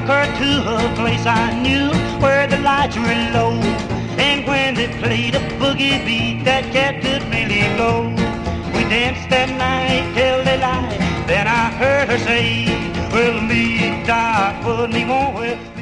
took her to a place I knew where the lights were low. And when they played a boogie beat that kept it really low, we danced that night till daylight. Then I heard her say, well, me, Doc, put me on with